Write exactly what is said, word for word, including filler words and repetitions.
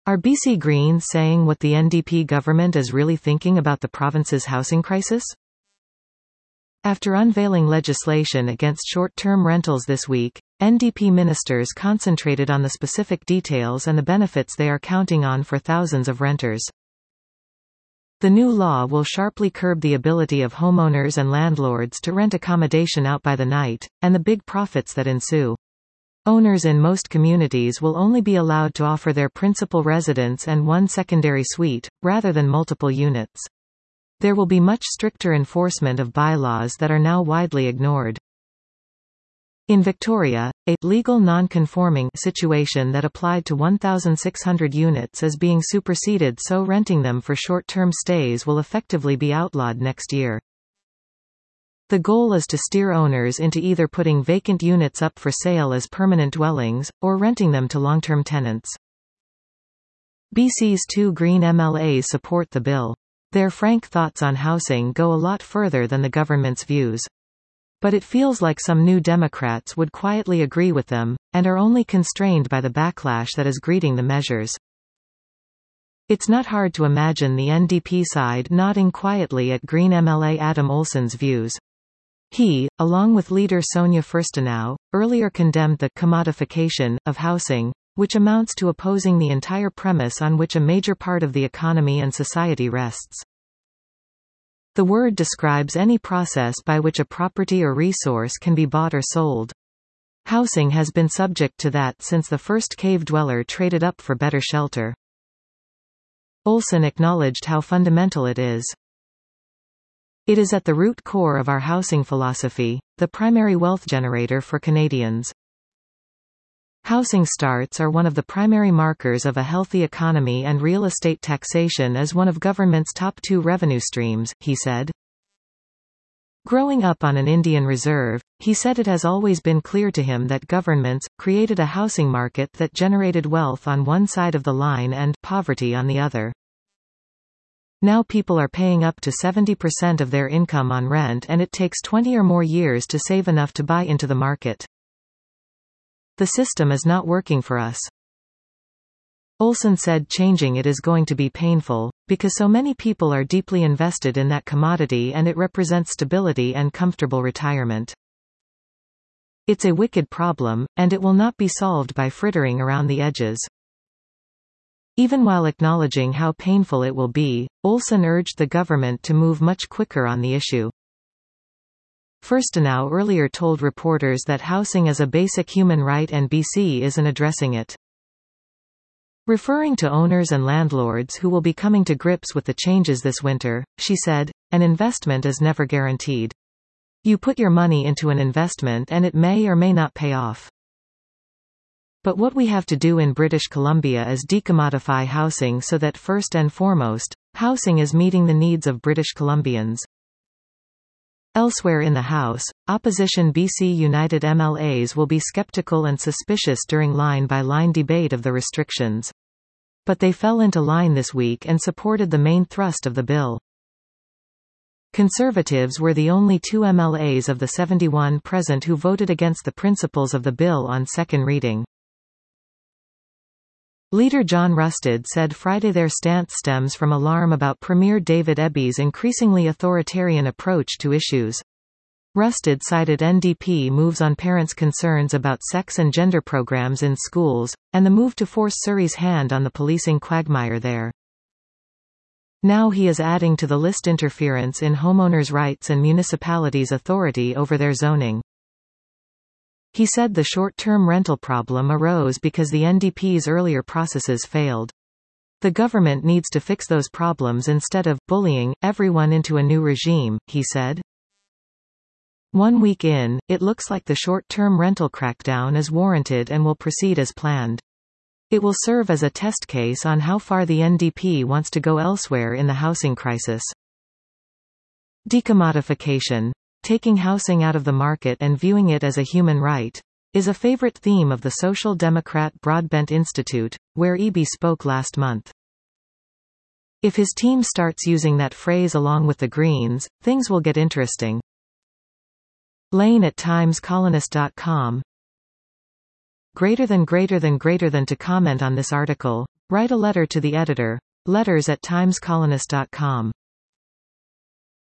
Are B C Greens saying what the N D P government is really thinking about the province's housing crisis? After unveiling legislation against short-term rentals this week, N D P ministers concentrated on the specific details and the benefits they are counting on for thousands of renters. The new law will sharply curb the ability of homeowners and landlords to rent accommodation out by the night, and the big profits that ensue. Owners in most communities will only be allowed to offer their principal residence and one secondary suite, rather than multiple units. There will be much stricter enforcement of bylaws that are now widely ignored. In Victoria, a legal non-conforming situation that applied to one thousand six hundred units is being superseded, so renting them for short-term stays will effectively be outlawed next year. The goal is to steer owners into either putting vacant units up for sale as permanent dwellings, or renting them to long-term tenants. B C's two Green M L As support the bill. Their frank thoughts on housing go a lot further than the government's views. But it feels like some New Democrats would quietly agree with them, and are only constrained by the backlash that is greeting the measures. It's not hard to imagine the N D P side nodding quietly at Green M L A Adam Olsen's views. He, along with leader Sonia Furstenau, earlier condemned the commodification of housing, which amounts to opposing the entire premise on which a major part of the economy and society rests. The word describes any process by which a property or resource can be bought or sold. Housing has been subject to that since the first cave dweller traded up for better shelter. Olsen acknowledged how fundamental it is. It is at the root core of our housing philosophy, the primary wealth generator for Canadians. Housing starts are one of the primary markers of a healthy economy, and real estate taxation is one of government's top two revenue streams, he said. Growing up on an Indian reserve, he said it has always been clear to him that governments created a housing market that generated wealth on one side of the line and poverty on the other. Now people are paying up to seventy percent of their income on rent, and it takes twenty or more years to save enough to buy into the market. The system is not working for us. Olsen said changing it is going to be painful, because so many people are deeply invested in that commodity and it represents stability and comfortable retirement. It's a wicked problem, and it will not be solved by frittering around the edges. Even while acknowledging how painful it will be, Olsen urged the government to move much quicker on the issue. Furstenau earlier told reporters that housing is a basic human right and B C isn't addressing it. Referring to owners and landlords who will be coming to grips with the changes this winter, she said, "An investment is never guaranteed. You put your money into an investment and it may or may not pay off. But what we have to do in British Columbia is decommodify housing so that first and foremost, housing is meeting the needs of British Columbians." Elsewhere in the House, opposition B C United M L As will be skeptical and suspicious during line-by-line debate of the restrictions. But they fell into line this week and supported the main thrust of the bill. Conservatives were the only two M L As of the seventy-one present who voted against the principles of the bill on second reading. Leader John Rustad said Friday their stance stems from alarm about Premier David Eby increasingly authoritarian approach to issues. Rustad cited N D P moves on parents' concerns about sex and gender programs in schools, and the move to force Surrey's hand on the policing quagmire there. Now he is adding to the list interference in homeowners' rights and municipalities' authority over their zoning. He said the short-term rental problem arose because the N D P's earlier processes failed. The government needs to fix those problems instead of bullying everyone into a new regime, he said. One week in, it looks like the short-term rental crackdown is warranted and will proceed as planned. It will serve as a test case on how far the N D P wants to go elsewhere in the housing crisis. Decommodification, taking housing out of the market and viewing it as a human right, is a favorite theme of the Social Democrat Broadbent Institute, where Eby spoke last month. If his team starts using that phrase along with the Greens, things will get interesting. Lane at times colonist dot com Greater than greater than greater than to comment on this article. Write a letter to the editor. Letters at times colonist dot com.